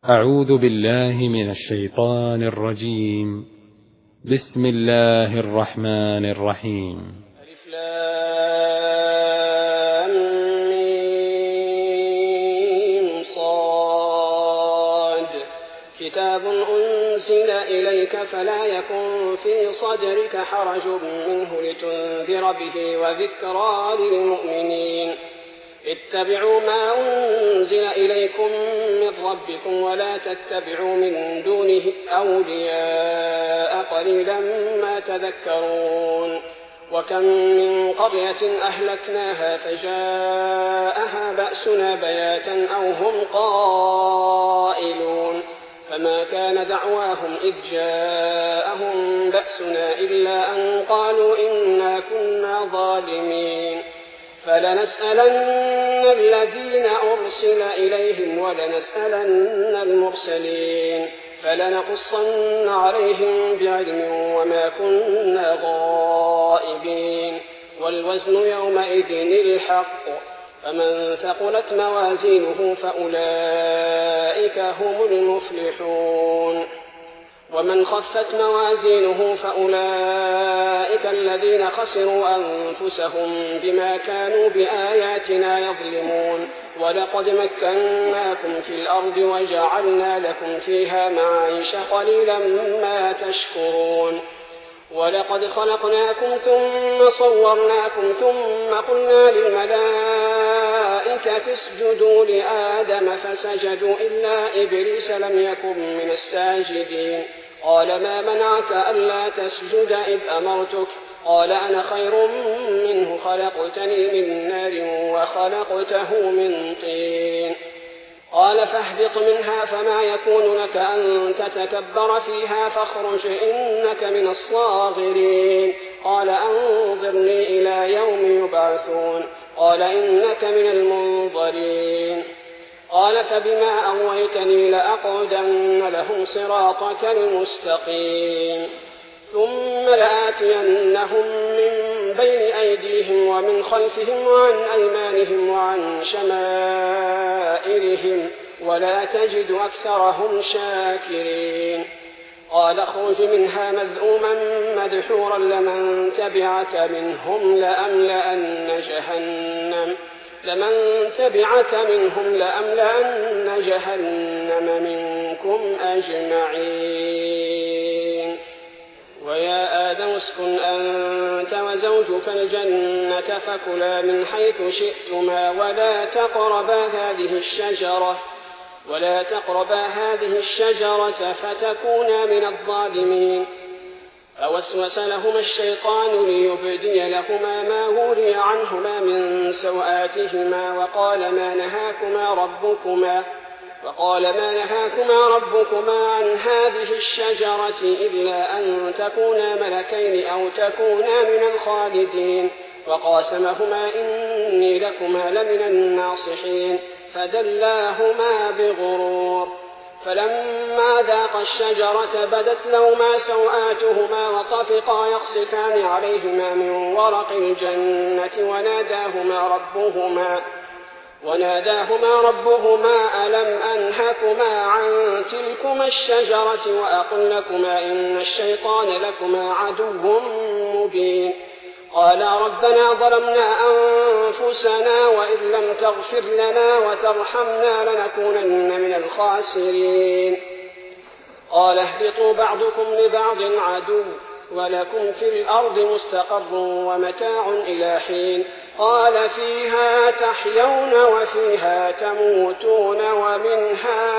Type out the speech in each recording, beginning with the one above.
أعوذ بالله من الشيطان الرجيم. بسم الله الرحمن الرحيم. ألف لام ميم صاد. كتاب أنزل إليك فلا يكن في صدرك حرج منه لتنذر به وذكرى للمؤمنين. اتبعوا ما أنزل إليكم من ربكم ولا تتبعوا من دونه أولياء قليلا ما تذكرون. وكم من قرية أهلكناها فجاءها بأسنا بياتا أو هم قائلون فما كان دعواهم إذ جاءهم بأسنا إلا أن قالوا إنا كنا ظالمين. فلنسألن الذين أرسل إليهم ولنسألن المرسلين فلنقصن عليهم بعلم وما كنا غائبين. والوزن يومئذ الحق. فمن ثقلت موازينه فأولئك هم المفلحون. ومن خفت موازينه فأولئك الذين خسروا أنفسهم بما كانوا بآياتنا يظلمون. ولقد مكناكم في الأرض وجعلنا لكم فيها معايش قليلا ما تشكرون. ولقد خلقناكم ثم صورناكم ثم قلنا للملائكة اسجدوا لآدم فسجدوا إلا إبليس لم يكن من الساجدين. قال ما منعك ألا تسجد إذ أمرتك؟ قال أنا خير منه خلقتني من نار وخلقته من طين. قال فاهبط منها فما يكون لك أن تتكبر فيها فاخرج إنك من الصاغرين. قال أنظرني إلى يوم يبعثون. قال إنك من المنظرين. قال فبما أغويتني لأقعدن لهم صراطك المستقيم ثم لآتينهم من بين أيديهم ومن خلفهم وعن أيمانهم وعن شمائلهم ولا تجد أكثرهم شاكرين. قال اخرج منها مذءوما مدحورا لمن تبعك منهم لأملأن جهنم منكم أجمعين. ويا آدم اسكن أنت وزوجك الجنة فكلا من حيث شئتما ولا تقربا هذه الشجرة فتكونا من الظالمين. فوسوس لهما الشيطان ليبدي لهما ما وري عنهما من سوآتهما وقال ما نهاكما ربكما عن هذه الشجرة إلا أن تكونا ملكين أو تكونا من الخالدين. وقاسمهما إني لكما لمن الناصحين فدلاهما بغرور. فلما ذاقا الشجرة بدت لهما سوآتهما وطفقا يخصفان عليهما من ورق الجنة وناداهما ربهما ألم أنهكما عن تلكما الشجرة وأقل لكما إن الشيطان لكما عدو مبين. قالا ربنا ظلمنا أنفسنا وإن لم تغفر لنا وترحمنا لنكونن من الخاسرين. قال اهبطوا بعضكم لبعض عدو ولكم في الأرض مستقر ومتاع إلى حين. قال فيها تحيون وفيها تموتون ومنها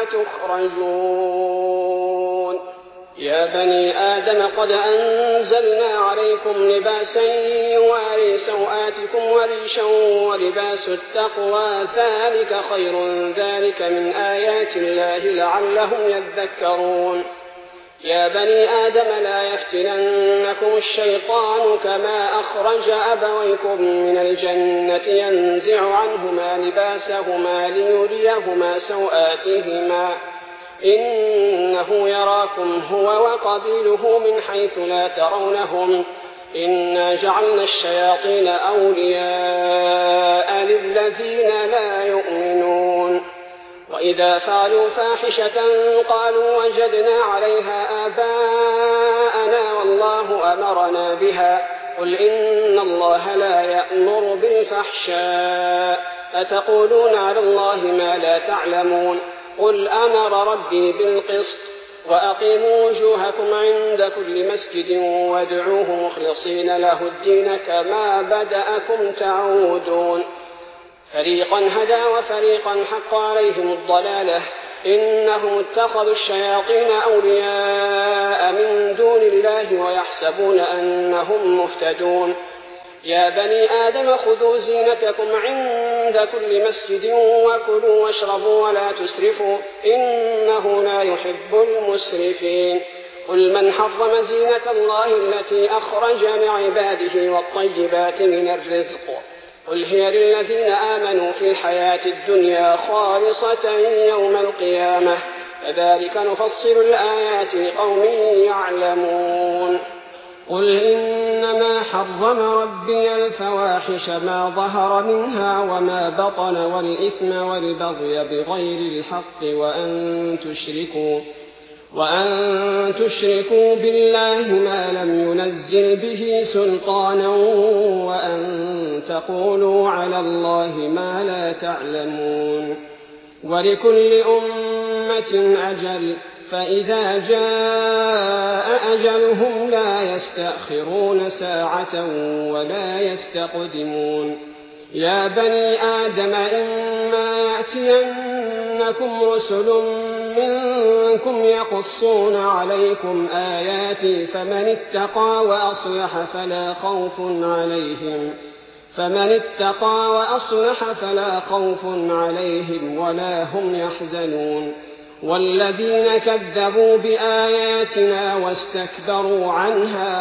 تخرجون. يا بني آدم قد أنزلنا عليكم لباسا يواري سوآتكم وريشا ولباس التقوى ذلك خير ذلك من آيات الله لعلهم يذكرون. يا بني آدم لا يفتننكم الشيطان كما أخرج أبويكم من الجنة ينزع عنهما لباسهما ليريهما سوآتهما إنه يراكم هو وقبيله من حيث لا ترونهم إنا جعلنا الشياطين أولياء للذين لا يؤمنون وإذا فعلوا فاحشة قالوا وجدنا عليها آباءنا والله أمرنا بها قل إن الله لا يأمر بالفحشاء أتقولون على الله ما لا تعلمون قل أمر ربي بالقسط وأقيموا وجوهكم عند كل مسجد وادعوه مخلصين له الدين كما بدأكم تعودون فريقا هدى وفريقا حق عليهم الضلالة إنهم اتخذوا الشياطين أولياء من دون الله ويحسبون أنهم مهتدون يا بني آدم خذوا زينتكم عند كل مسجد وكلوا واشربوا ولا تسرفوا إنه لا يحب المسرفين قل من حرم زينة الله التي أخرج لعباده والطيبات من الرزق قل هي للذين آمنوا في الحياة الدنيا خالصة يوم القيامة كذلك نفصل الآيات لقوم يعلمون قل إنما حرم ربي الفواحش ما ظهر منها وما بطن والإثم والبغي بغير الحق وأن تشركوا بالله ما لم ينزل به سلطانا وأن تقولوا على الله ما لا تعلمون ولكل أمة أجل فإذا جاء أجلهم لا يستأخرون ساعة ولا يستقدمون يا بني آدم إما يأتينكم رسل منكم يقصون عليكم آياتي فمن اتقى وأصلح فلا خوف عليهم ولا هم يحزنون والذين كذبوا بآياتنا واستكبروا عنها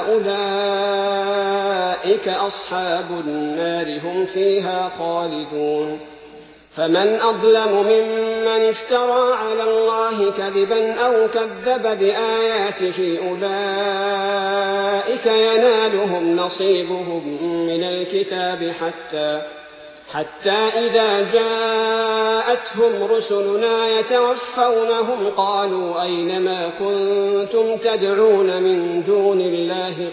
أولئك أصحاب النار هم فيها خالدون فمن أظلم ممن افترى على الله كذبا أو كذب بآياته أولئك ينالهم نصيبهم من الكتاب حتى إذا جاءتهم رسلنا يتوفونهم قالوا أين ما كنتم تدعون من دون الله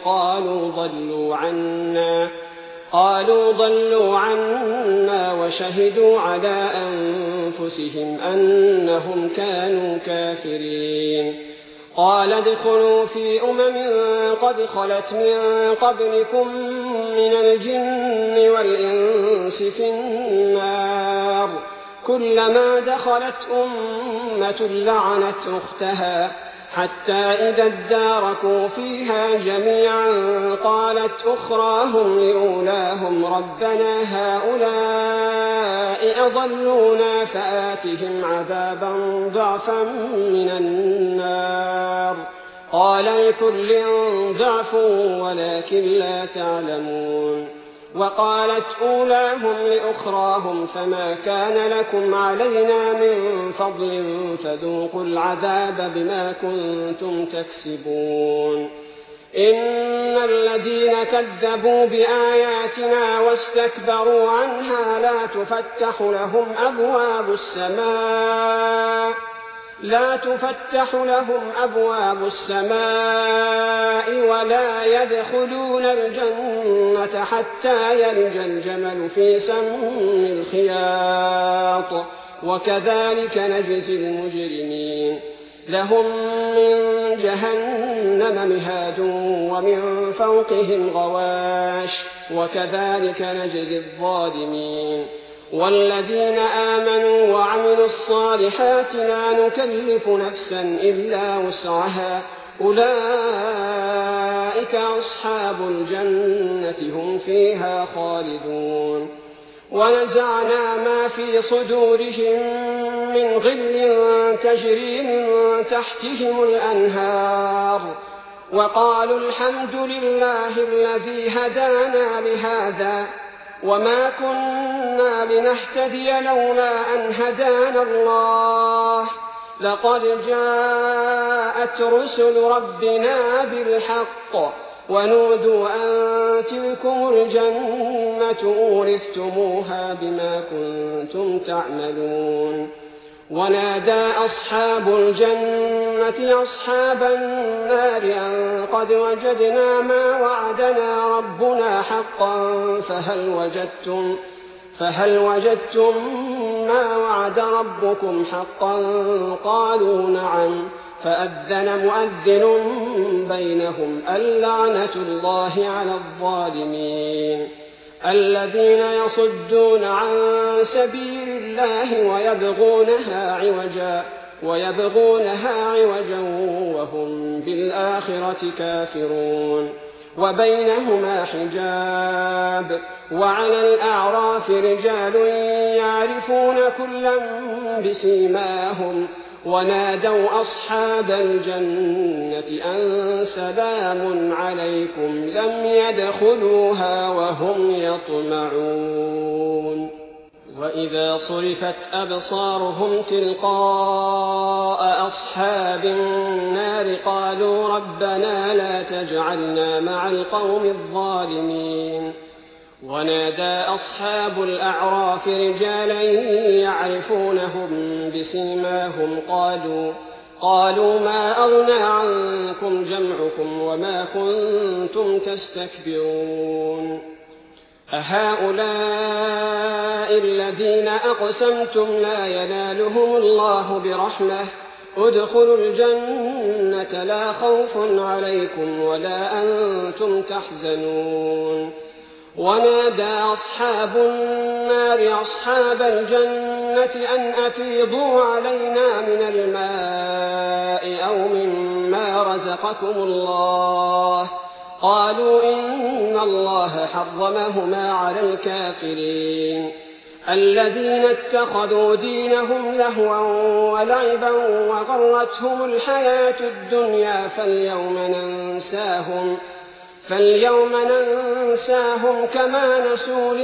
قالوا ضلوا عنا وشهدوا على أنفسهم أنهم كانوا كافرين قال ادخلوا في قد خلت من قبلكم من الجن والإنس في النار كلما دخلت أمة لعنت أختها حتى إذا اداركوا فيها جميعا قالت أخراهم لأولاهم ربنا هؤلاء أضلونا فآتهم عذابا ضعفا من النار قال لكل ضعف ولكن لا تعلمون وقالت أولاهم لأخراهم فما كان لكم علينا من فضل فذوقوا العذاب بما كنتم تكسبون إن الذين كذبوا بآياتنا واستكبروا عنها لا تفتح لهم أبواب السماء ولا يدخلون الجنة حتى يلج الجمل في سم الخياط وكذلك نجزي المجرمين لهم من جهنم مهاد ومن فوقهم غواش وكذلك نجزي الظالمين والذين آمنوا وعملوا الصالحات لا نكلف نفسا إلا وسعها أولئك أصحاب الجنة هم فيها خالدون ونزعنا ما في صدورهم من غل تجري من تحتهم الأنهار وقالوا الحمد لله الذي هدانا لهذا وما كنا لنهتدي لولا أن هدانا الله لقد جاءت رسل ربنا بالحق ونودوا أن تلكم الجنة أورثتموها بما كنتم تعملون ونادى أصحاب الجنة أصحاب النار أن قد وجدنا ما وعدنا ربنا حقا فهل وجدتم ما وعد ربكم حقا؟ قالوا نعم. فأذن مؤذن بينهم اللعنة الله على الظالمين الذين يصدون عن سبيل الله ويبغونها عوجا وهم بالآخرة كافرون. وبينهما حجاب. وعلى الأعراف رجال يعرفون كلا بسيماهم ونادوا أصحاب الجنة أن سلام عليكم لم يدخلوها وهم يطمعون. وإذا صرفت أبصارهم تلقاء أصحاب النار قالوا ربنا لا تجعلنا مع القوم الظالمين. ونادى أصحاب الأعراف رجالا يعرفونهم بسيماهم قالوا ما أغنى عنكم جمعكم وما كنتم تستكبرون أهؤلاء الذين أقسمتم لا ينالهم الله برحمة ادخلوا الجنة لا خوف عليكم ولا أنتم تحزنون. ونادى أصحاب النار أصحاب الجنة أن أفيضوا علينا من الماء أو مما رزقكم الله. قالوا إن الله حرمهما على الكافرين الذين اتخذوا دينهم لهوا ولعبا وغرتهم الحياة الدنيا فاليوم ننساهم كما نسوا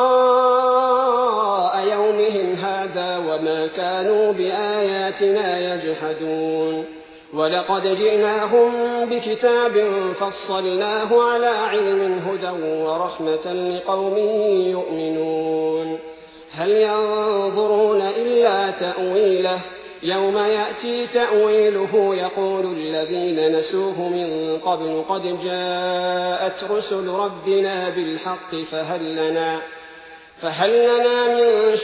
لقاء يومهم هذا وما كانوا بآياتنا يجحدون. ولقد جئناهم بكتاب فصلناه على علم هدى ورحمة لقوم يؤمنون. هل ينظرون إلا تأويله يوم يأتي تأويله يقول الذين نسوه من قبل قد جاءت رسل ربنا بالحق فهل لنا من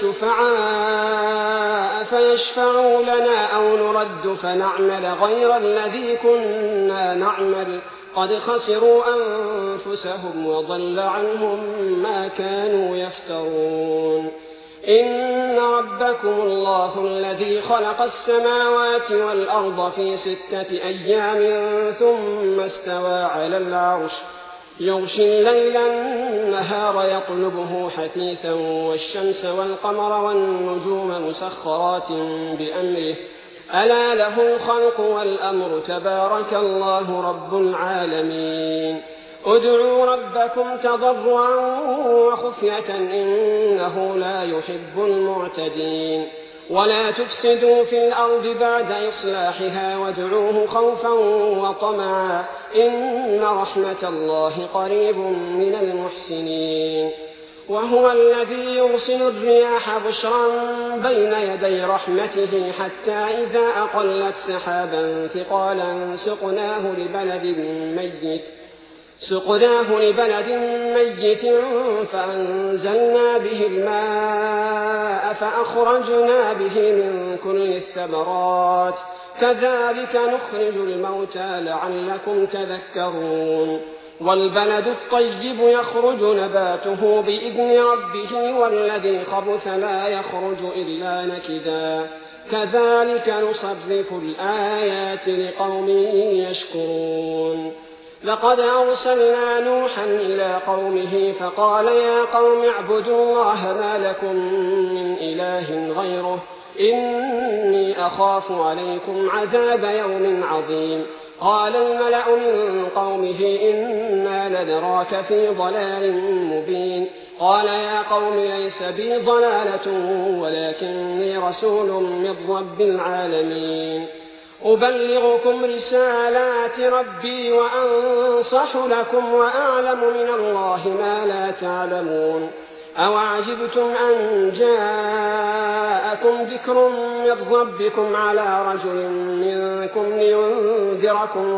شفعاء فيشفعوا لنا أو نرد فنعمل غير الذي كنا نعمل قد خسروا أنفسهم وضل عنهم ما كانوا يفترون. إن ربكم الله الذي خلق السماوات والأرض في 6 أيام ثم استوى على العرش يغشي الليل النهار يطلبه حثيثا والشمس والقمر والنجوم مسخرات بأمره ألا له الخلق والأمر تبارك الله رب العالمين. ادعوا ربكم تضرعا وخفية إنه لا يحب المعتدين. ولا تفسدوا في الأرض بعد إصلاحها وادعوه خوفا وطمعا إن رحمة الله قريب من المحسنين. وهو الذي يرسل الرياح بشرا بين يدي رحمته حتى إذا أقلت سحابا ثقالا سقناه لبلد ميت فأنزلنا به الماء فأخرجنا به من كل الثمرات كذلك نخرج الموتى لعلكم تذكرون. والبلد الطيب يخرج نباته بإذن ربه والذي خبث لا يخرج إلا نكدا كذلك نصرف الآيات لقوم يشكرون. لقد أرسلنا نوحا إلى قومه فقال يا قوم اعبدوا الله ما لكم من إله غيره إني أخاف عليكم عذاب يوم عظيم. قال الملأ من قومه إنا لنراك في ضلال مبين. قال يا قوم ليس بي ضلالة ولكني رسول من رب العالمين أبلغكم رسالات ربي وأنصح لكم وأعلم من الله ما لا تعلمون. أوعجبتم أن جاءكم ذكر من ربكم على رجل منكم لينذركم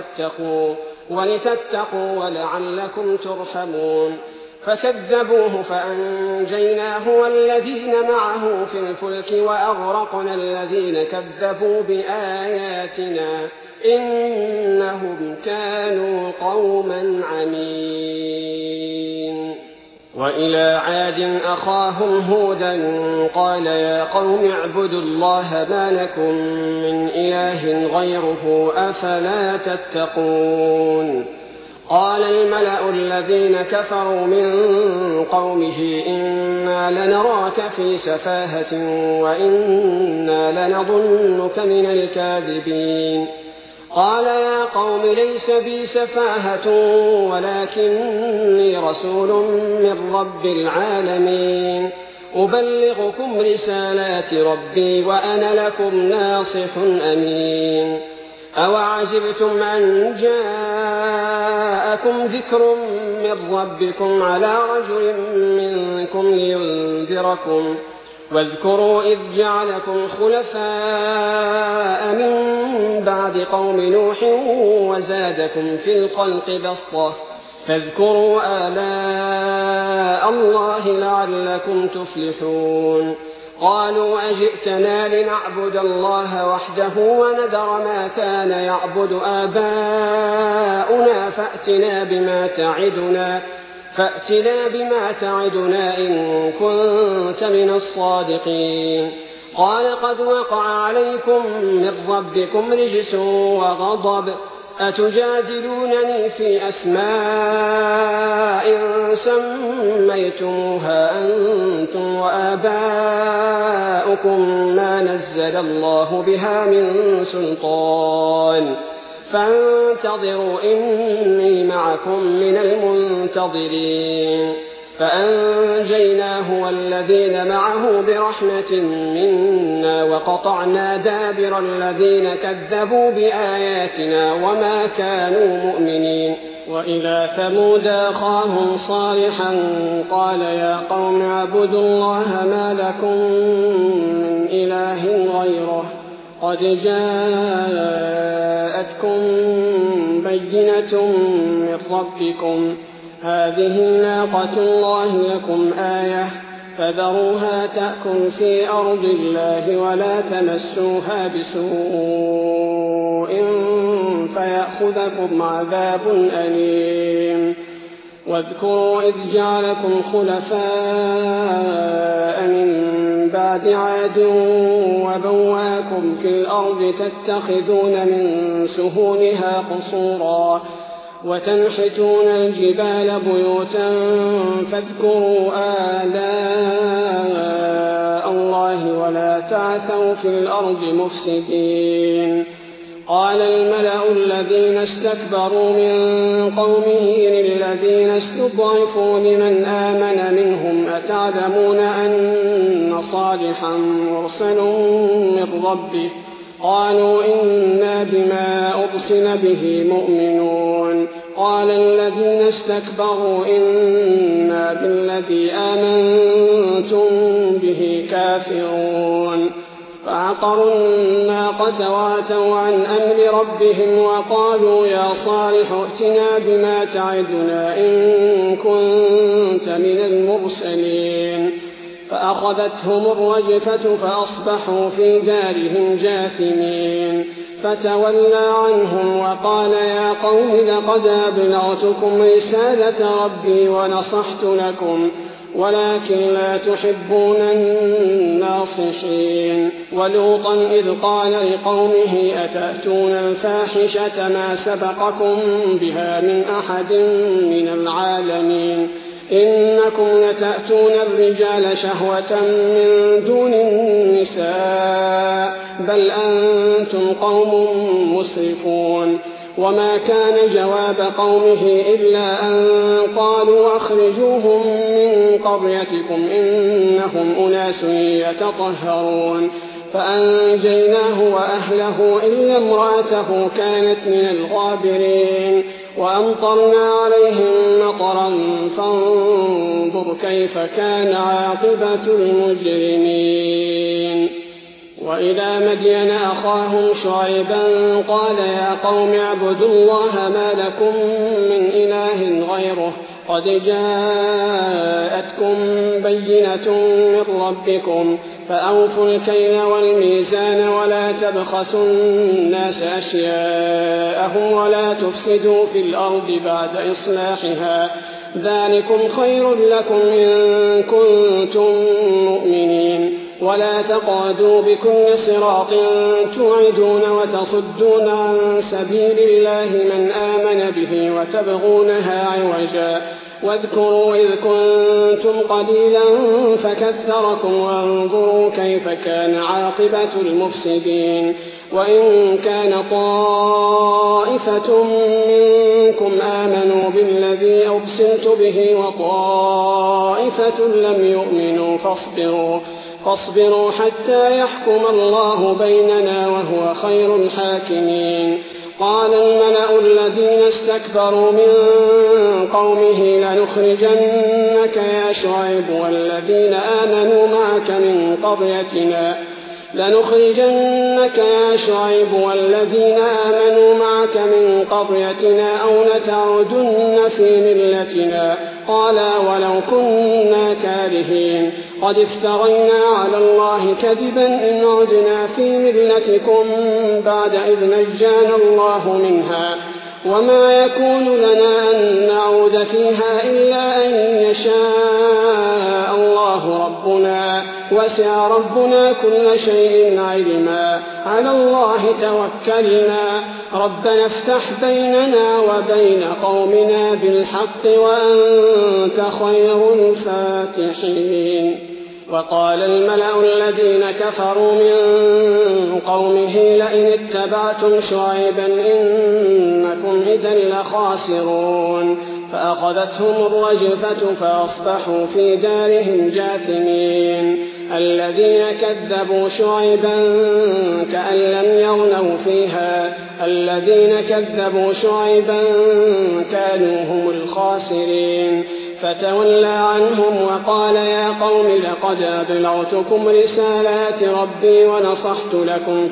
ولتتقوا ولعلكم ترحمون فكذبوه فأنجيناه والذين معه في الفلك وأغرقنا الذين كذبوا بآياتنا إنهم كانوا قوما عمين. وإلى عاد أخاهم هودا قال يا قوم اعبدوا الله ما لكم من إله غيره أفلا تتقون. قال الملأ الذين كفروا من قومه إنا لنراك في سفاهة وإنا لنظنك من الكاذبين. قال يا قوم ليس بي سفاهة ولكني رسول من رب العالمين أبلغكم رسالات ربي وأنا لكم ناصح أمين. أوعجبتم أن جاءكم ذكر من ربكم على رجل منكم لينذركم واذكروا إذ جعلكم خلفاء من بعد قوم نوح وزادكم في الخلق بسطة فاذكروا آلاء الله لعلكم تفلحون. قالوا أجئتنا لنعبد الله وحده ونذر ما كان يعبد آباؤنا فأتنا بما تعدنا إن كنت من الصادقين. قال قد وقع عليكم من ربكم رجس وغضب أتجادلونني في أسماء سميتموها أنتم وآباؤكم ما نزل الله بها من سلطان فانتظروا إني معكم من المنتظرين. فأنجيناه والذين معه برحمة منا وقطعنا دابر الذين كذبوا بآياتنا وما كانوا مؤمنين. وإلى ثمود أخاهم صالحا قال يا قوم اعبدوا الله ما لكم من إله غيره قد جاءتكم بينة من ربكم هذه ناقة الله لكم آية فذروها تأكل في أرض الله ولا تمسوها بسوء فيأخذكم عذاب أليم. واذكروا إذ جعلكم خلفاء من بعد عاد وبواكم في الأرض تتخذون من سهولها قصورا وتنحتون الجبال بيوتا فاذكروا آلاء الله ولا تعثوا في الأرض مفسدين. قال الملأ الذين استكبروا من قومه للذين استضعفوا لمن آمن منهم أتعلمون أن صالحا مرسل من ربه قالوا إنا بما أرسل به مؤمنون. قال الذين استكبروا إنا بالذي آمنتم به كافرون. فعقروا الناقة وعتوا عن أمر ربهم وقالوا يا صالح ائتنا بما تعدنا إن كنت من المرسلين. فأخذتهم الرجفة فأصبحوا في دارهم جاثمين. فتولى عنهم وقال يا قوم لقد أبلغتكم رسالة ربي ونصحت لكم ولكن لا تحبون الناصحين. ولوطا إذ قال لقومه أتأتون الفاحشة ما سبقكم بها من أحد من العالمين إنكم لتأتون الرجال شهوة من دون النساء بل أنتم قوم مسرفون. وما كان جواب قومه إلا أن قالوا أخرجوهم من قريتكم إنهم أناس يتطهرون. فأنجيناه وأهله إلا امرأته كانت من الغابرين. وأمطرنا عليهم مطرا فانظر كيف كان عاقبة المجرمين. وإلى مدين أخاهم شعيبا قال يا قوم اعبدوا الله ما لكم من إله غيره قد جاءتكم بينة من ربكم فأوفوا الكيل والميزان ولا تبخسوا الناس أشياءهم ولا تفسدوا في الأرض بعد إصلاحها ذلكم خير لكم إن كنتم مؤمنين. ولا تقعدوا بكل صراط توعدون وتصدون عن سبيل الله من آمن به وتبغونها عوجا واذكروا إذ كنتم قليلا فكثركم وانظروا كيف كان عاقبة المفسدين. وإن كان طائفة منكم آمنوا بالذي أرسلت به وطائفة لم يؤمنوا فاصبروا حتى يحكم الله بيننا وهو خير الحاكمين. قال الملأ الذين استكبروا من قومه لنخرجنك يا شعيب والذين آمنوا معك من قريتنا أو لتعودن في ملتنا قالا ولو كنا كارهين قد افترينا على الله كذبا إن عدنا في ملتكم بعد إذ نجانا الله منها وما يكون لنا أن نعود فيها إلا أن يشاء الله ربنا وسع ربنا كل شيء علما على الله توكلنا ربنا افتح بيننا وبين قومنا بالحق وأنت خير الفاتحين. وقال الملأ الذين كفروا من قومه لئن اتبعتم شعيبا إنكم إذا لخاسرون فأخذتهم الرجفة فأصبحوا في دارهم جاثمين. الذين كذبوا شعيبا كأن لم يغنوا فيها الذين كذبوا شعيبا كانوا هم الخاسرين. فتولى عنهم وقال يا قوم لقد أبلغتكم رسالات ربي ونصحت لكم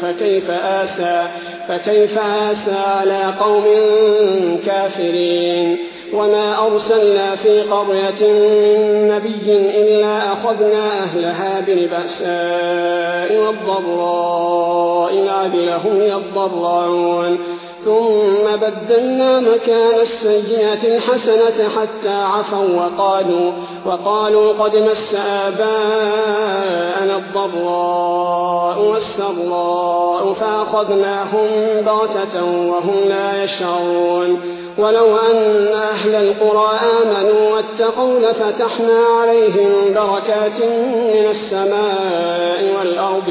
فكيف آسى على قوم كافرين. وما أرسلنا في قرية من نبي إلا أخذنا أهلها بالبأساء والضراء لعلهم يضرعون ثم بدلنا مكان السيئة الحسنة حتى عفوا وقالوا قد مس آباءنا الضراء والسراء فأخذناهم بغتة وهم لا يشعرون. ولو أن أهل القرى آمنوا واتقوا لفتحنا عليهم بركات من السماء والأرض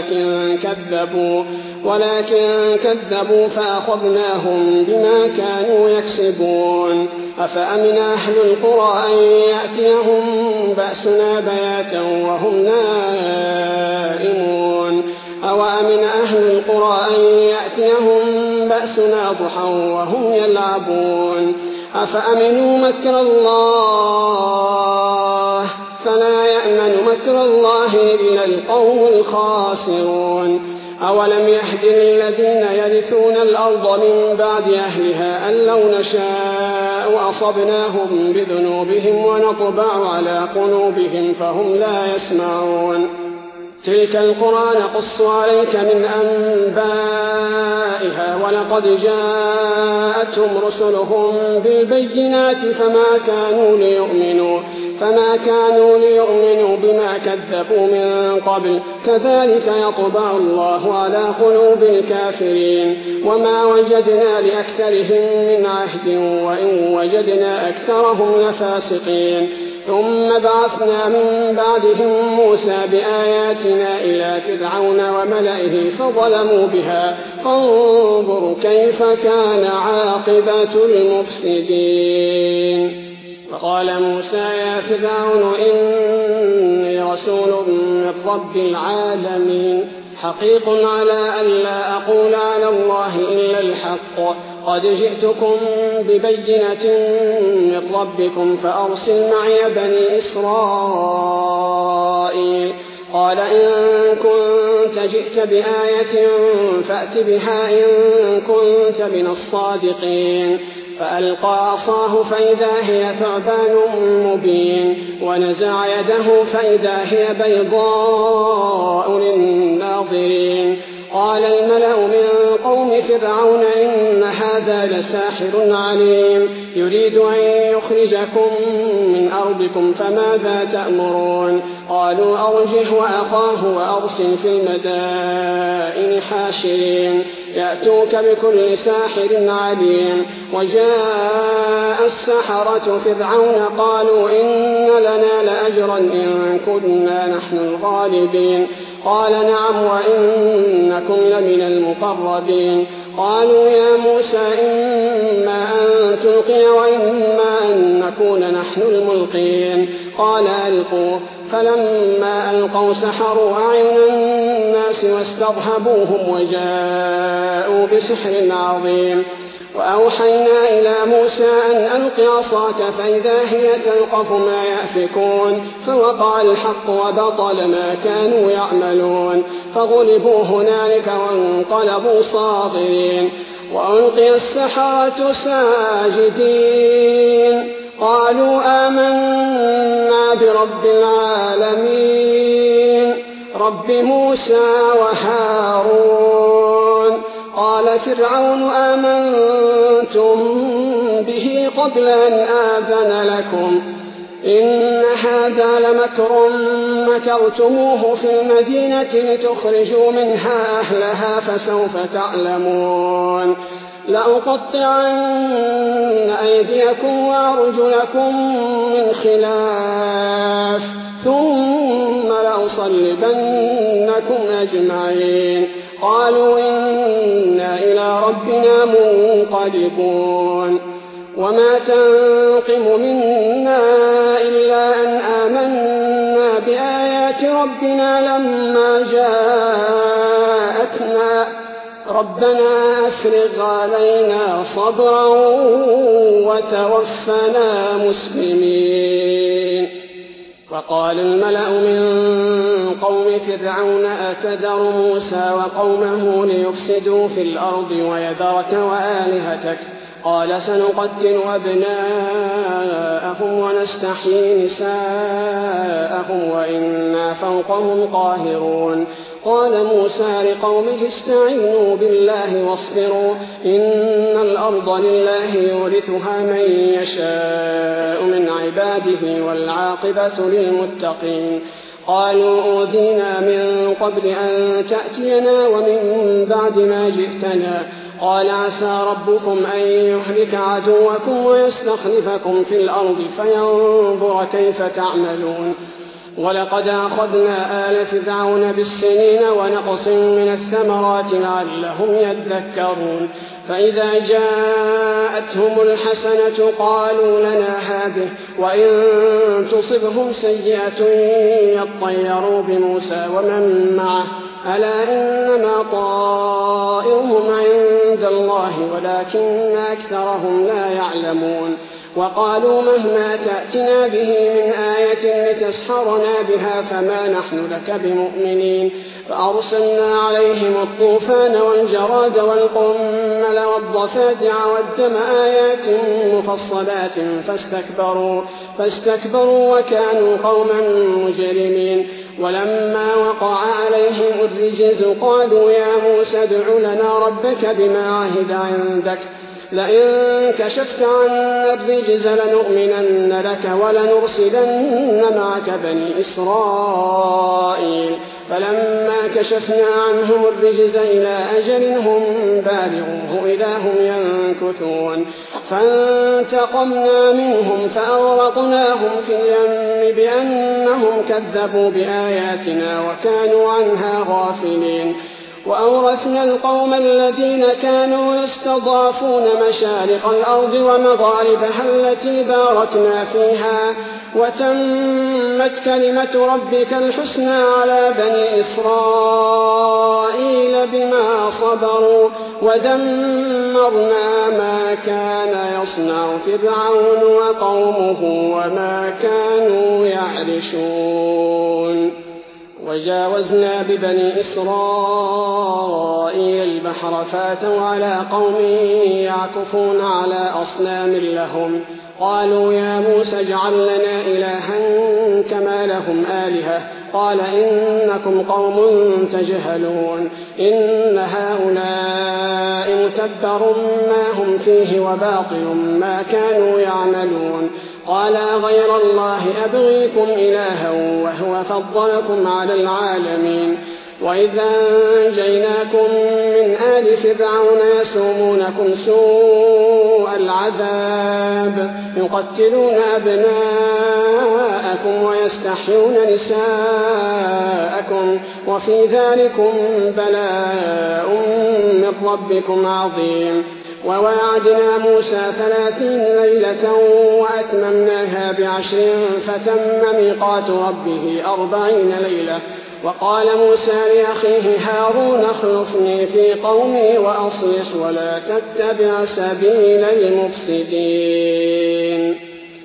ولكن كذبوا فأخذناهم بما كانوا يكسبون. أفأمن أهل القرى أن يأتيهم بأسنا بياتا وهم نائمون أوأمن أهل القرى أن يأتيهم بأسنا ضحى وهم يلعبون. أفأمنوا مكر الله فلا يأمن مكر الله إلا القوم الخاسرون. أولم يهد للذين يرثون الأرض من بعد أهلها أن لو نشاء أصبناهم بذنوبهم ونطبع على قلوبهم فهم لا يسمعون. تلك القرى نقص عليك من أنبائها ولقد جاءتهم رسلهم بالبينات فما كانوا ليؤمنوا بما كذبوا من قبل كذلك يطبع الله على قلوب الكافرين. وما وجدنا لأكثرهم من عهد وإن وجدنا أكثرهم لفاسقين. ثم بعثنا من بعدهم موسى بآياتنا إلى فرعون وملئه فظلموا بها فانظر كيف كان عاقبة المفسدين. وقال موسى يا فرعون إني رسول من رب العالمين حقيق على ألا أقول على الله إلا الحق. قد جئتكم ببينة من ربكم فأرسل معي بني إسرائيل. قال إن كنت جئت بآية فأت بها إن كنت من الصادقين. فألقى عصاه فإذا هي ثعبان مبين ونزع يده فإذا هي بيضاء للناظرين. قال الملأ من قوم فرعون إن هذا لساحر عليم يريد أن يخرجكم من أرضكم فماذا تأمرون. قالوا أرجه وأخاه وأرسل في المدائن حاشرين يأتوك بكل ساحر عليم. وجاء السحرة فرعون قالوا إن لنا لأجرا إن كنا نحن الغالبين. قال نعم وإنكم لمن المقربين. قالوا يا موسى إما أن تلقي وإما أن نكون نحن الملقين. قال ألقوا. فلما ألقوا سحروا أعين الناس واسترهبوهم وجاءوا بسحر عظيم. وأوحينا إلى موسى أن ألق عصاك فإذا هي تلقف ما يأفكون. فوقع الحق وبطل ما كانوا يعملون فغلبوا هنالك وانقلبوا صاغرين. وألقي السحرة ساجدين قالوا آمنا برب العالمين رب موسى وهارون. قال فرعون آمنتم به قبل أن آذن لكم إن هذا لمكر مكرتموه في المدينة لتخرجوا منها أهلها فسوف تعلمون. لأقطعن أيديكم وأرجلكم من خلاف ثم لأصلبنكم أجمعين. قالوا إنا إلى ربنا منقلبون. وما تنقم منا إلا أن آمنا بآيات ربنا لما جاءتنا ربنا أفرغ علينا صبرا وتوفنا مسلمين. وقال الملأ من قوم فرعون أتذر موسى وقومه ليفسدوا في الأرض ويذرك وآلهتك قال سنقتل أبناءهم ونستحيي نساءهم وإنا فوقهم قاهرون. قال موسى لقومه استعينوا بالله واصبروا إن الأرض لله يورثها من يشاء من عباده والعاقبة للمتقين. قالوا أوذينا من قبل أن تأتينا ومن بعد ما جئتنا. قال عسى ربكم أن يهلك عدوكم ويستخلفكم في الأرض فينظر كيف تعملون. ولقد أخذنا آل فرعون بالسنين ونقص من الثمرات لعلهم يذكرون. فإذا جاءتهم الحسنة قالوا لنا هذه وإن تصبهم سيئة يطيروا بموسى ومن معه ألا إنما طائرهم عند الله ولكن أكثرهم لا يعلمون. وقالوا مهما تأتنا به من آية لتسحرنا بها فما نحن لك بمؤمنين. فأرسلنا عليهم الطوفان والجراد والقمل والضفادع والدم آيات مفصلات فاستكبروا وكانوا قوما مجرمين. ولما وقع عليهم الرجز قالوا يا موسى ادع لنا ربك بما عهد عندك لئن كشفت عنا الرجز لنؤمنن لك ولنرسلن معك بني إسرائيل. فلما كشفنا عنهم الرجز إلى أجل هم بالغوه إذا هم ينكثون. فانتقمنا منهم فأغرقناهم في اليم بأنهم كذبوا بآياتنا وكانوا عنها غافلين. وأورثنا القوم الذين كانوا يستضعفون مشارق الأرض ومغاربها التي باركنا فيها وتمت كلمة ربك الحسنى على بني إسرائيل بما صبروا ودمرنا ما كان يصنع فرعون وقومه وما كانوا يعرشون. وجاوزنا ببني إسرائيل البحر فاتوا على قوم يعكفون على أصنام لهم قالوا يا موسى اجعل لنا إلها كما لهم آلهة قال إنكم قوم تجهلون إن هؤلاء متبر ما هم فيه وباطل ما كانوا يعملون قال غير الله أبغيكم إلها وهو فضلكم على العالمين وإذا أنجيناكم من آل فرعون يسومونكم سوء العذاب يقتلون أبناءكم ويستحيون نساءكم وفي ذلكم بلاء من ربكم عظيم. وواعدنا موسى 30 ليلة وأتممناها ب10 فتم ميقات ربه 40 ليلة. وقال موسى لأخيه هارون اخلفني في قومي وأصلح ولا تتبع سبيل المفسدين.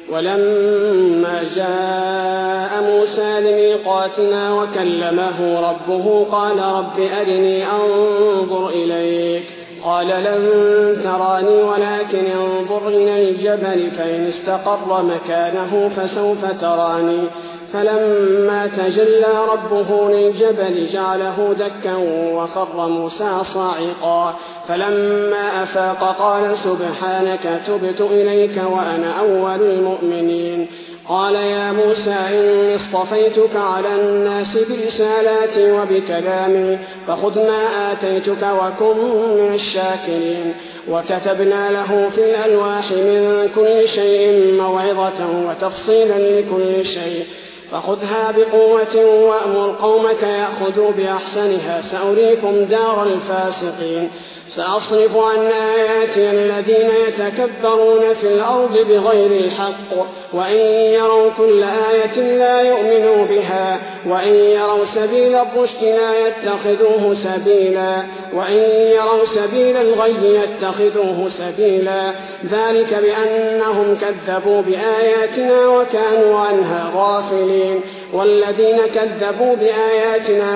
ولما جاء موسى لميقاتنا وكلمه ربه قال رب أرني أنظر إليك قال لن تراني ولكن انظر إلى الجبل فإن استقر مكانه فسوف تراني فلما تجلى ربه للجبل جعله دكا وخر موسى صاعقا فلما أفاق قال سبحانك تبت إليك وأنا أول المؤمنين. قال يا موسى إني اصطفيتك على الناس برسالاتي وبكلامي فخذ ما آتيتك وكن من الشاكرين. وكتبنا له في الألواح من كل شيء موعظة وتفصيلا لكل شيء فخذها بقوة وأمر قومك يأخذوا بأحسنها سأريكم دار الفاسقين. سأصرف عن آياتي الذين يتكبرون في الأرض بغير الحق وإن يروا كل آية لا يؤمنوا بها وإن يروا سبيل الرشد لا يتخذوه سبيلا وإن يروا سبيل الغي يتخذوه سبيلا ذلك بأنهم كذبوا بآياتنا وكانوا عنها غافلين. والذين كذبوا بآياتنا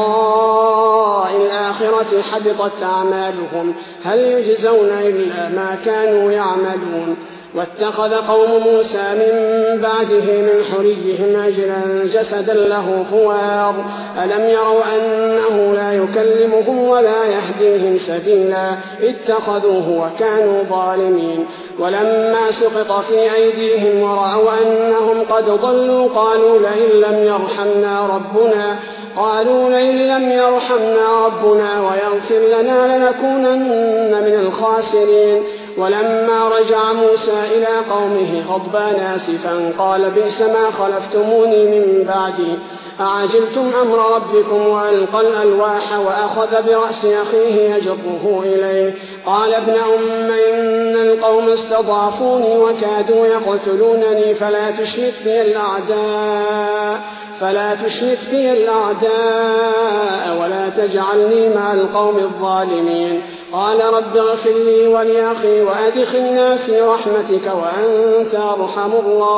ولقاء الآخرة حبطت أعمالهم هل يجزون إلا ما كانوا يعملون. واتخذ قوم موسى من بعده من حليهم عجلا جسدا له خوار ألم يروا أنه لا يكلمهم ولا يهديهم سبيلا اتخذوه وكانوا ظالمين. ولما سقط في أيديهم ورأوا أنهم قد ضلوا قالوا لئن لم يرحمنا ربنا ويغفر لنا لنكونن من الخاسرين. ولما رجع موسى إلى قومه غضبان آسفا قال بئس ما خلفتموني من بعدي أعجلتم أمر ربكم وألقى الألواح وأخذ برأس أخيه يجره إليه قال ابن أم إن القوم استضعفوني وكادوا يقتلونني فلا تشمت بي الأعداء ولا تجعلني مع القوم الظالمين. قال رب اغفر لي ولأخي وأدخلنا في رحمتك وأنت أرحم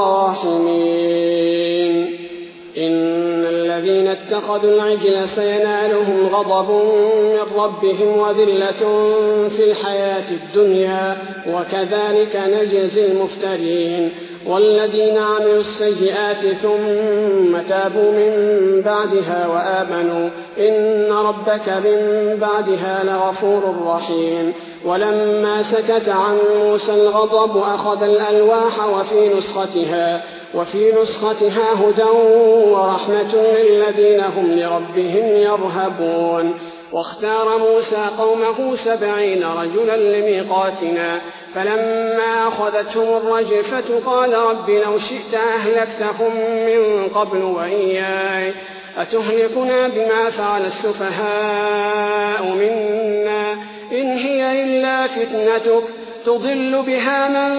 الراحمين. إن الذين اتخذوا العجل سينالهم غضب من ربهم وذلة في الحياة الدنيا وكذلك نجزي المفترين. والذين عملوا السيئات ثم تابوا من بعدها وآمنوا إن ربك من بعدها لغفور رحيم. ولما سكت عن موسى الغضب أخذ الألواح وفي نسختها هدى ورحمة للذين هم لربهم يرهبون. واختار موسى قومه 70 رجلا لميقاتنا فلما أخذتهم الرجفة قال رب لو شئت أهلكتهم من قبل وإياي أتهلكنا بما فعل السفهاء منا إن هي إلا فتنتك تضل بها من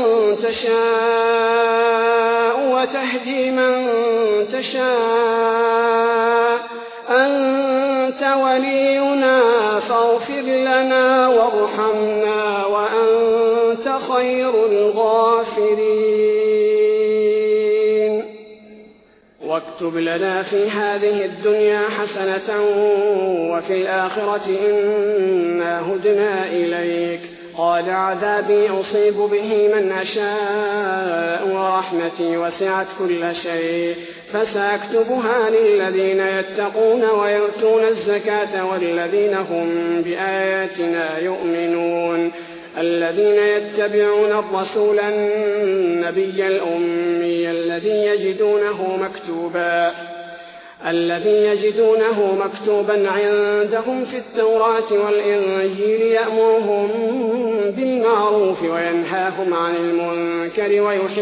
تشاء وتهدي من تشاء أنت ولينا فاغفر لنا وارحمنا وأنت خير الغافرين واكتب لنا في هذه الدنيا حسنة وفي الآخرة إنا هدنا إليك قال عذابي أصيب به من أشاء ورحمتي وسعت كل شيء فسأكتبها للذين يتقون ويؤتون الزكاة والذين هم بآياتنا يؤمنون الذين يتبعون الرسول النبي الأمي الذي يجدونه مكتوبا عندهم في التوراة والإنجيل يأمرهم بالمعروف وينهاهم عن المنكر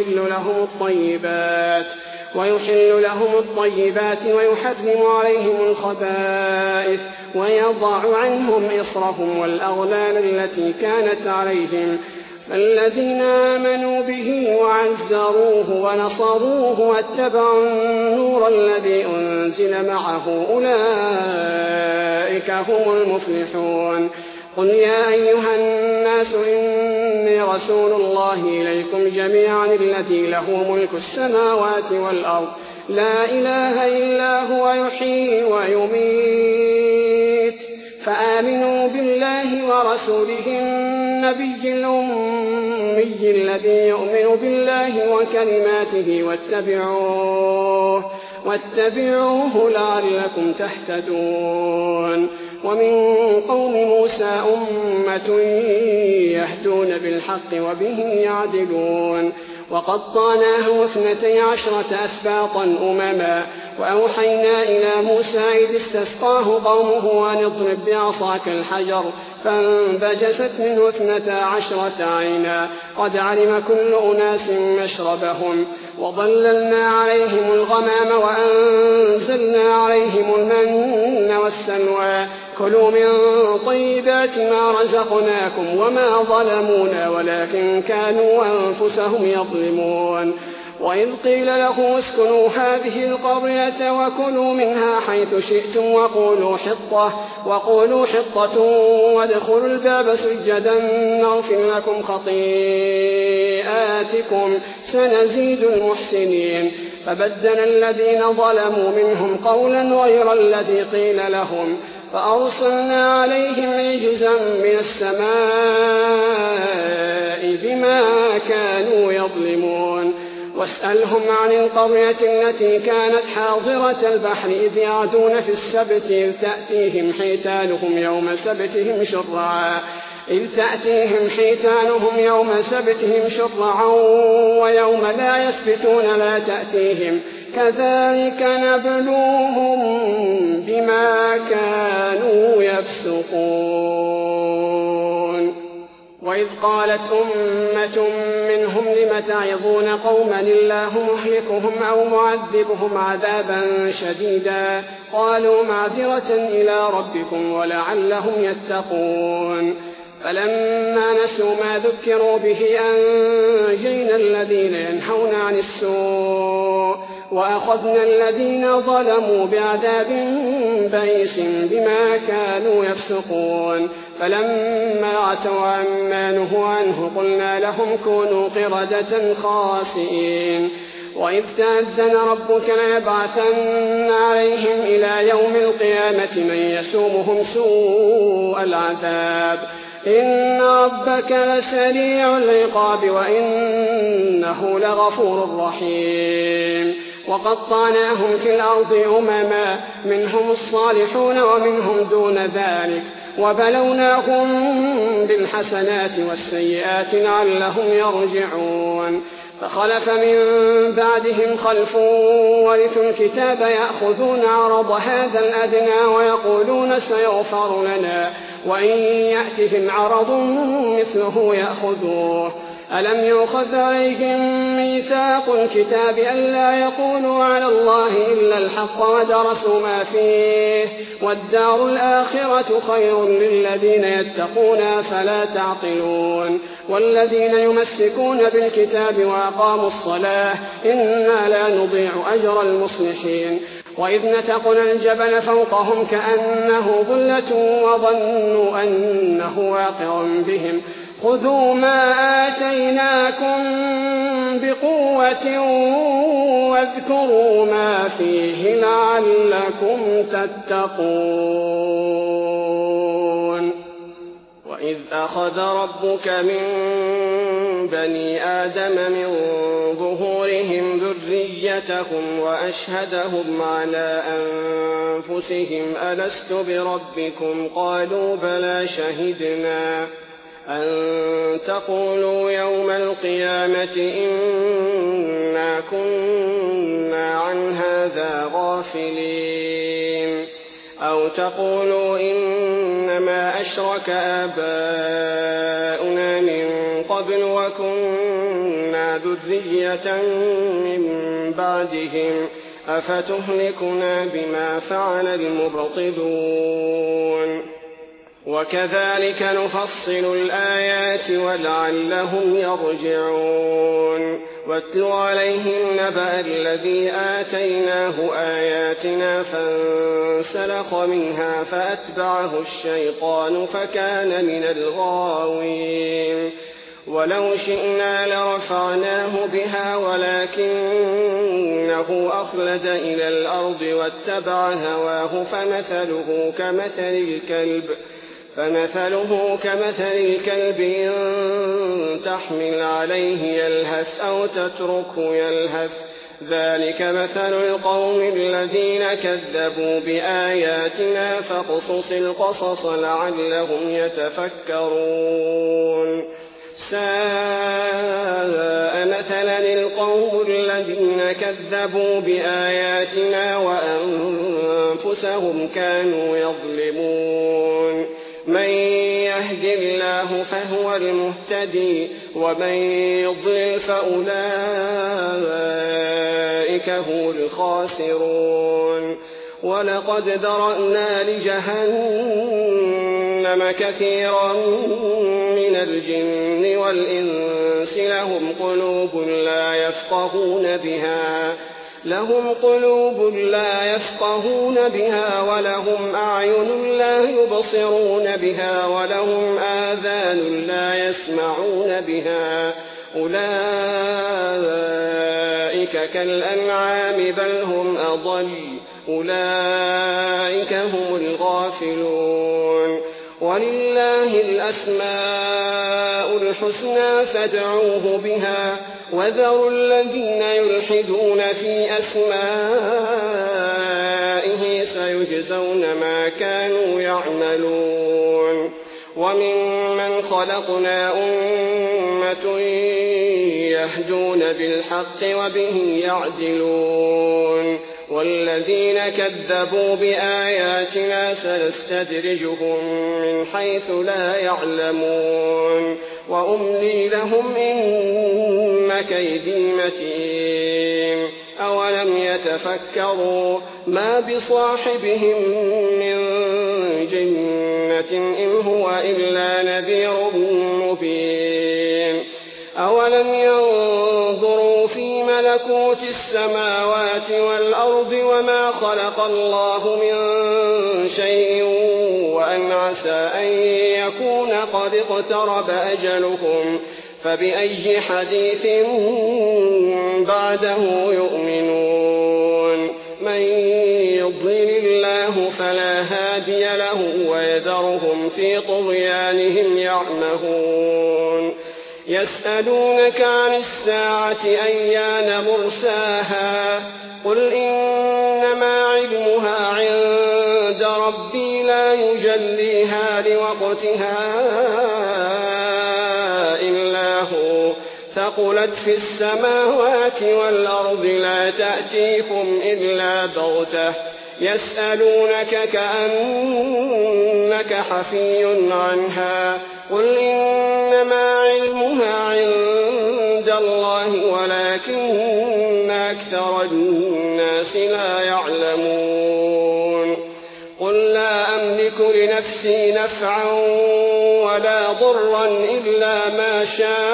ويحل لهم الطيبات ويحرم عليهم الخبائث ويضع عنهم إصرهم والأغلال التي كانت عليهم الذين آمنوا به وعزروه ونصروه واتبعوا النور الذي أنزل معه أولئك هم المفلحون قل يا أيها الناس إني رسول الله إليكم جميعا الذي له ملك السماوات والأرض لا إله إلا هو يحيي ويميت فآمنوا بالله ورسوله النبي الأمي الذي يؤمن بالله وكلماته واتبعوه لعلكم تهتدون ومن قوم موسى أمة يهدون بالحق وبه يعدلون وقطعناه 12 أسباطا أمما وأوحينا إلى موسى إذ استسقاه قومه أن اضرب بعصاك الحجر فانبجست منه 12 عينا قد علم كل أناس مشربهم وظللنا عليهم الغمام وأنزلنا عليهم المن والسلوى كلوا من طيبات ما رزقناكم وما ظلمونا ولكن كانوا أنفسهم يظلمون وإذ قيل له اسكنوا هذه القرية وكلوا منها حيث شئتم وقولوا حطة وادخلوا الباب سجدا نغفر لكم خطيئاتكم سنزيد المحسنين فبدل الذين ظلموا منهم قولا غير الذي قيل لهم فأرسلنا عليهم رجزا من السماء بما كانوا يظلمون واسألهم عن القرية التي كانت حاضرة البحر إذ يعدون في السبت إذ تأتيهم حيتانهم يوم سبتهم شرعا ويوم لا يسبتون لا تأتيهم كذلك نبلوهم بما كانوا يفسقون وإذ قالت أمة منهم لم تعظون قوما الله مهلكهم أو معذبهم عذابا شديدا قالوا معذرة إلى ربكم ولعلهم يتقون فلما نسوا ما ذكروا به أنجينا الذين ينهون عن السوء وأخذنا الذين ظلموا بعذاب بئيس بما كانوا يفسقون فلما عتوا عما نهوا عنه قلنا لهم كونوا قردة خاسئين وإذ تأذن ربك ليبعثن عليهم إلى يوم القيامة من يسومهم سوء العذاب إن ربك لسريع العقاب وإنه لغفور رحيم وقطعناهم في الأرض أمما منهم الصالحون ومنهم دون ذلك وبلوناهم بالحسنات والسيئات لعلهم يرجعون فخلف من بعدهم خلف ورثوا الكتاب يأخذون عرض هذا الأدنى ويقولون سيغفر لنا وإن يأتهم عرض مثله يأخذوه ألم يؤخذ عليهم ميثاق الكتاب ألا يقولوا على الله إلا الحق ودرسوا ما فيه والدار الآخرة خير للذين يتقون فلا تعقلون والذين يمسكون بالكتاب وأقاموا الصلاة إنا لا نضيع أجر المصلحين وإذ نتقنا الجبل فوقهم كأنه ظلة وظنوا أنه واقع بهم خذوا ما آتيناكم بقوة واذكروا ما فيه لعلكم تتقون وإذ أخذ ربك من بني آدم من ظهورهم ذريتهم وأشهدهم على أنفسهم ألست بربكم قالوا بلى شهدنا أن تقولوا يوم القيامة إنا كنا عن هذا غافلين أو تقولوا إنما أشرك آباؤنا من قبل وكنا ذرية من بعدهم أفتهلكنا بما فعل المبطلون وكذلك نفصل الآيات ولعلهم يرجعون واتل عليهم نبأ الذي آتيناه آياتنا فانسلخ منها فأتبعه الشيطان فكان من الغاوين ولو شئنا لرفعناه بها ولكنه أخلد إلى الأرض واتبع هواه فمثله كمثل الكلب إن تحمل عليه يلهث أو تتركه يلهث ذلك مثل القوم الذين كذبوا بآياتنا فاقصص القصص لعلهم يتفكرون ساء مثلا القوم الذين كذبوا بآياتنا وأنفسهم كانوا يظلمون من يهد الله فهو المهتدي ومن يضلل فأولئك هم الخاسرون ولقد ذرأنا لجهنم كثيرا من الجن والإنس لهم قلوب لا يفقهون بها ولهم أعين لا يبصرون بها ولهم آذان لا يسمعون بها أولئك كالأنعام بل هم أضل أولئك هم الغافلون ولله الأسماء الحسنى فادعوه بها وذروا الذين يلحدون في أسمائه سيجزون ما كانوا يعملون وممن خلقنا أمة يهدون بالحق وبه يعدلون والذين كذبوا بآياتنا سنستدرجهم من حيث لا يعلمون وأملي لهم إن كيدي متين أولم يتفكروا ما بصاحبهم من جنة إن هو إلا نذير مبين أولم ينظروا في ملكوت السماوات والأرض وما خلق الله من شيء وأن عسى أن يكون قد اقترب أجلهم فبأي حديث بعده يؤمنون من يضلل الله فلا هادي له ويذرهم في طغيانهم يعمهون يسألونك عن الساعة أيان مرساها قل إنما علمها عند ربي لا يجليها لوقتها إلا هو ثقلت في السماوات والأرض لا تأتيكم إلا بغتة يسألونك كأنك حفي عنها قل إنما علمها عند هدى الله ولكن أكثر الناس لا يعلمون قل لا أملك لنفسي نفعا ولا ضرا إلا ما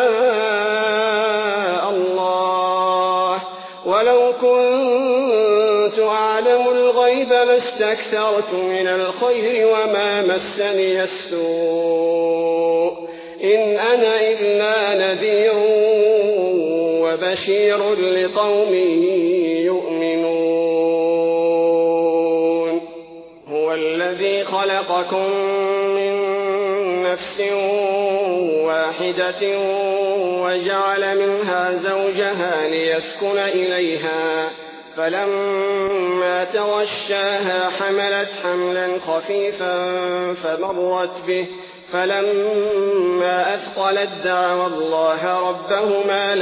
شاء الله ولو كنت أعلم الغيب لاستكثرت من الخير وما مسني السوء إن أنا إلا نذير وبشير لقوم يؤمنون هو الذي خلقكم من نفس واحدة وجعل منها زوجها ليسكن إليها فلما تغشاها حملت حملا خفيفا فمرت به فلما أثقلت دعوا الله ربهما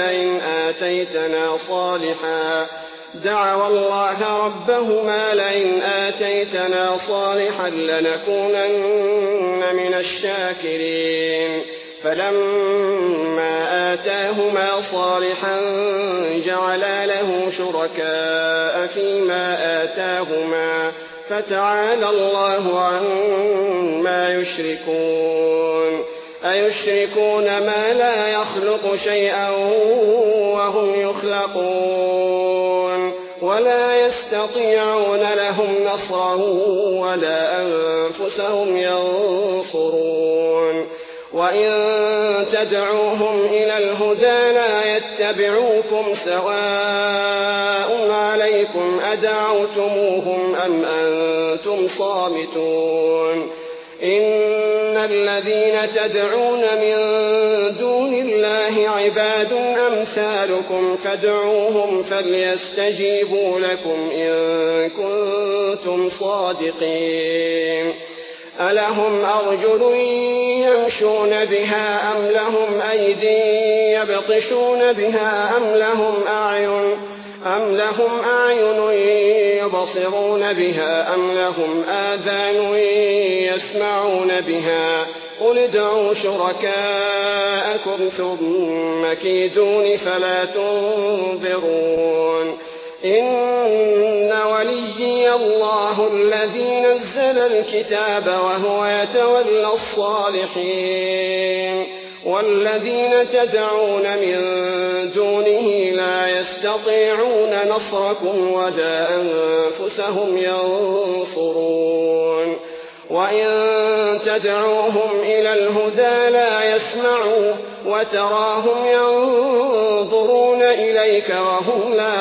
لئن آتيتنا صالحا لنكونن من الشاكرين فلما آتاهما صالحا جعلا له شركاء فيما آتاهما فتعالى الله عما يشركون أيشركون ما لا يخلق شيئا وهم يخلقون ولا يستطيعون لهم نصرا ولا أنفسهم ينصرون وإن تدعوهم إلى الهدى لا يتبعوكم سواء عليكم أدعوتموهم أم أنتم صامتون إن الذين تدعون من دون الله عباد أمثالكم فادعوهم فليستجيبوا لكم إن كنتم صادقين ألهم أرجل يمشون بها أم لهم أيدي يبطشون بها أم لهم أعين يبصرون بها أم لهم آذان يسمعون بها قل ادعوا شركاءكم ثم كيدون فلا تنظرون إن وليي الله الذي نزل الكتاب وهو يتولى الصالحين والذين تدعون من دونه لا يستطيعون نصركم ولا أنفسهم ينصرون وإن تدعوهم إلى الهدى لا يسمعوا وتراهم ينظرون إليك وهم لا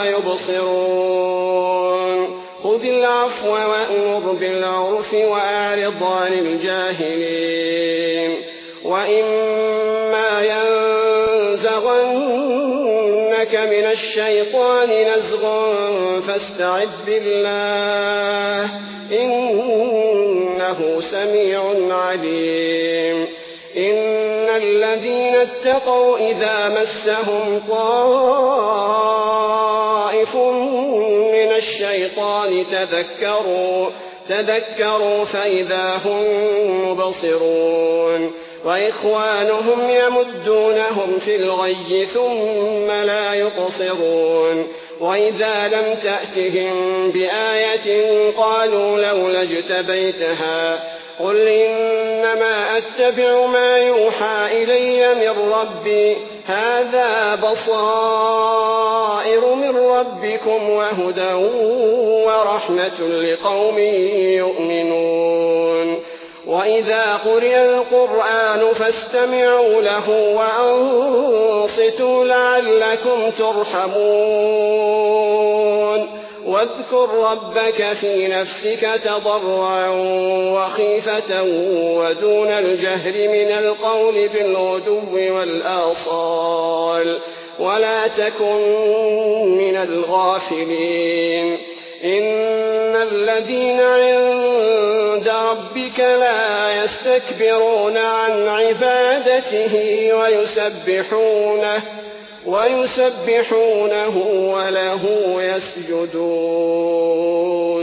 يبصرون خذ العفو وأمر بالعرف وأعرض عن الجاهلين وإما ينزغنك من الشيطان نزغ فاستعذ بالله إنه سميع عليم إن الذين اتقوا إذا مسهم طائف من الشيطان تذكروا فإذا هم مبصرون وإخوانهم يمدونهم في الغي ثم لا يقصرون وإذا لم تأتهم بآية قالوا لولا اجتبيتها قل إنما أتبع ما يوحى إلي من ربي هذا بصائر من ربكم وهدى ورحمة لقوم يؤمنون وإذا قرئ القرآن فاستمعوا له وأنصتوا لعلكم ترحمون واذكر ربك في نفسك تضرعا وخيفة ودون الجهر من القول بالغدو والآصال ولا تكن من الغافلين إن الذين عند ربك لا يستكبرون عن عبادته ويسبحونه وله يسجدون